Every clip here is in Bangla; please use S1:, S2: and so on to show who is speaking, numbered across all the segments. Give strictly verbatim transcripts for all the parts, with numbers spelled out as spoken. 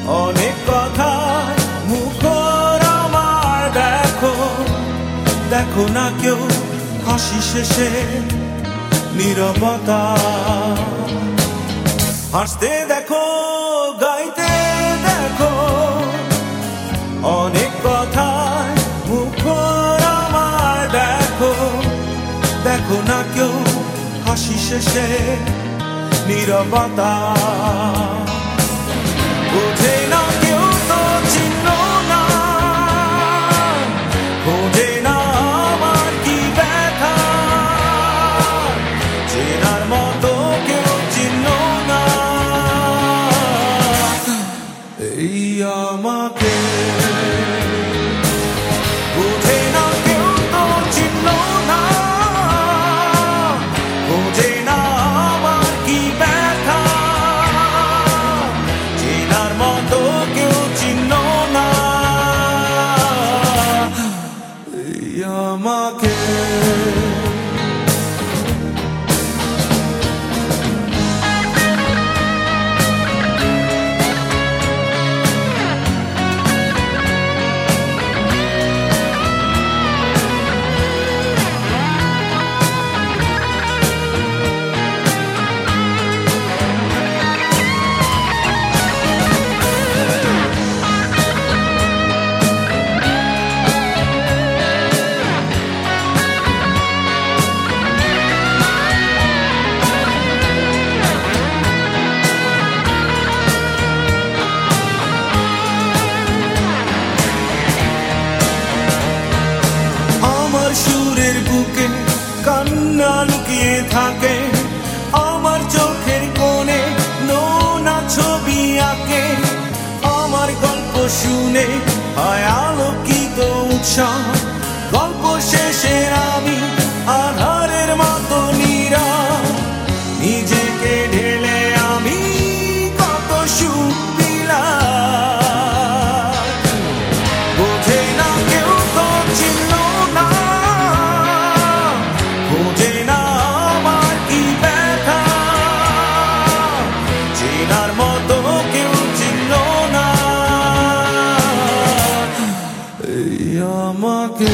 S1: অনেক কথা মুখর আমার, দেখো দেখো না কেউ হাসি শেষে নীরবতা। হাসতে দেখো, গাইতে দেখো, অনেক কথা মুখর আমার, দেখো দেখো না কেউ হাসি শেষে নীরবতা। বোঝে না কেউ তো চিহ্ন না, বোঝে না আমার কি ব্যথা, চেনার মতো কেউ চিহ্ন না এই আমাকে। বোঝে না কেউ তো চিহ্ন না, বোঝে না আমার কি ব্যথা, চেনার মতো কেউ চিহ্ন না এই আমাকে। সুরের বুকে কান্না লুকিয়ে থাকে, আমার চোখের কোণে নোনা ছবি আঁকে, আমার গল্প শুনে হয় আলোকিত উৎসাহ, গল্প শেষে আমি আধারের মতো নীরব, নিজেকে ঢেলে আমি কত সুখ দিলাম। বোঝে না কেউ তো চিহ্ন না, বোঝে না আমার কি ব্যথা, চেনার মতো কেউ চিহ্ন না এই আমাকে।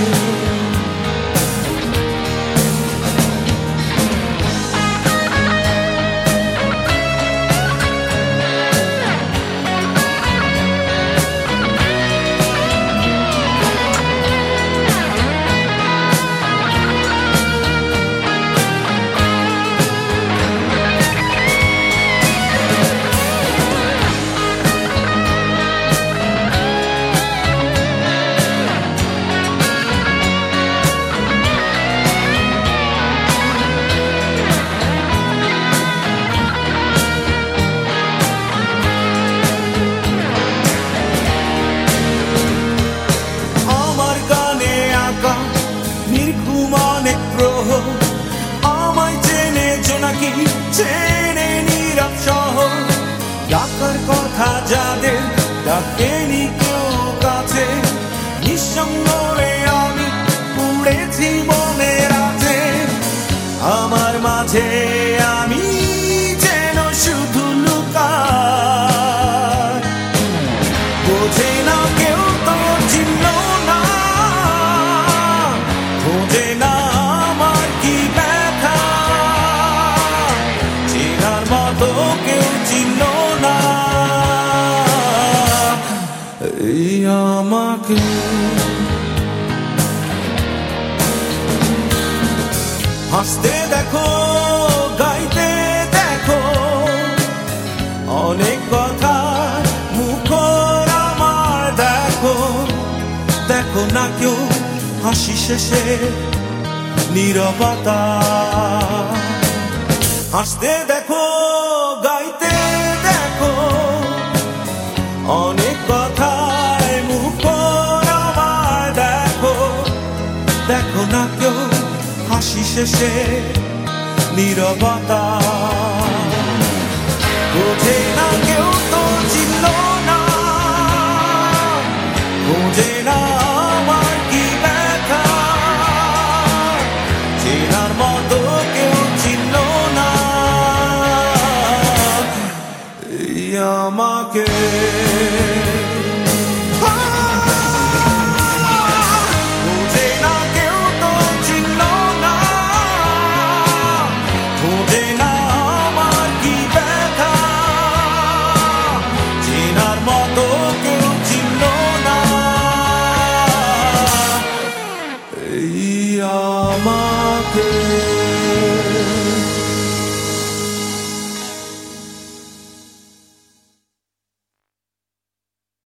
S1: আমায় চেনে জোনাকি, চেনে নীরব শহর, ডাকার কথা যাদের ডাকেনি কেউ কাছে, নিঃসঙ্গ হয়ে আমি উড়েছি মনের আছে, আমার মাঝে আমি যেন শুধু লুকাই। বোঝে না কেউ তো চিহ্ন না, বোঝে না আমার কি ব্যথা, চেনার মতো কেউ চিহ্ন না এই আমাকে। হাসতে দেখো, গাইতে দেখো, অনেক কথা মুখর আমার, দেখো দেখো না কেউ হাসি শেষে নীরবতা। হাসতে দেখো, গাইতে দেখো, অনেক কথায় মুখর আমার, দেখো দেখো না কেউ হাসি শেষে নীরবতা। বোঝে না কেউ তো চিহ্ন না, বোঝে না আমার কি ব্যথা, চেনার মতো কেউ চিহ্ন না এই আমাকে। আমাকে